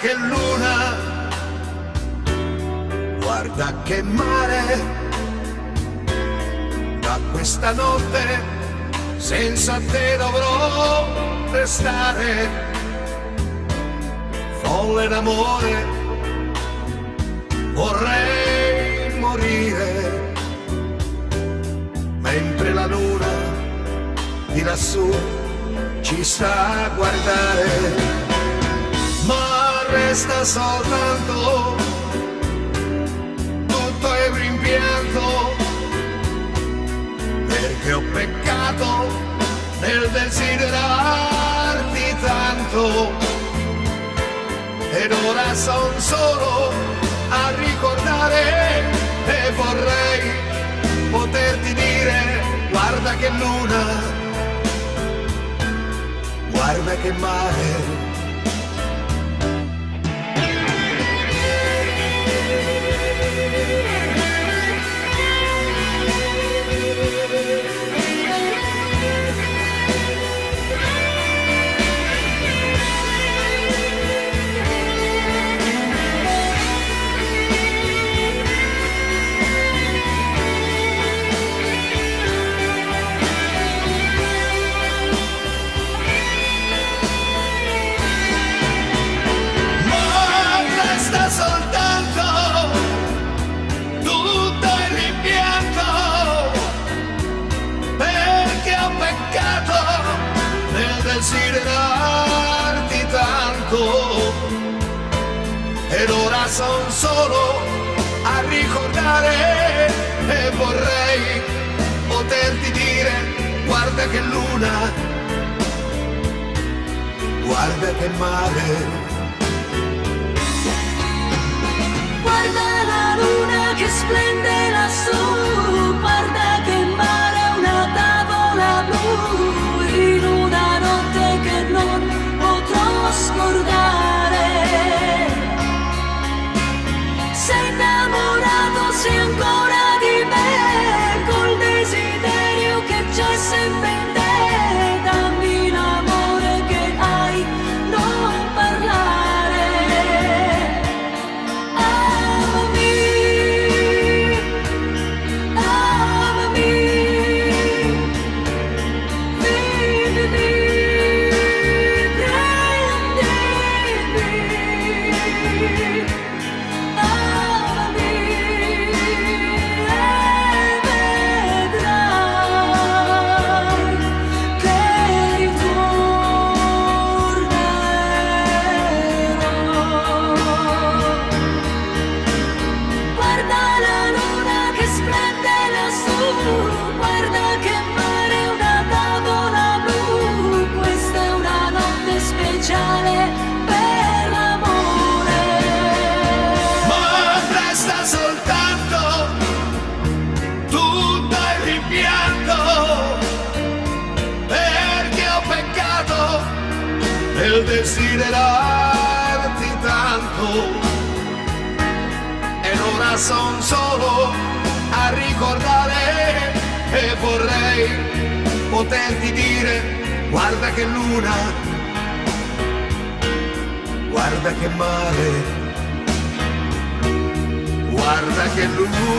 che luna, guarda che mare, da questa notte senza te dovrò restare, folle d'amore, vorrei morire, mentre la luna di lassù ci sta a guardare, ma resta soltanto tutto è un rimpianto, perché ho peccato nel desiderarti tanto, ed ora son solo a ricordare e vorrei poterti dire guarda che luna, guarda che mare. Desiderarti tanto, ed ora son solo a ricordare e vorrei poterti dire guarda che luna, guarda che mare. Guarda la luna che splende lassù, guarda che mare, una tavola blu in una notte che non potrò scordare. Sei innamorato, sei ancora di me, col desiderio che c'è sempre in te. Dammi l'amore che hai, non parlare. Amami, amami, vivimi, prendimi, amami e vedrai che ritornerò. Guarda la luna che splende lassù, guarda che mare, una tavola blu, questa è una notte speciale per l'amore. Ma resta soltanto tutto il rimpianto, perché ho peccato nel desiderarti tanto, ed ora son solo a ricordare e vorrei poterti dire guarda che luna, guarda che mare, guarda che luna.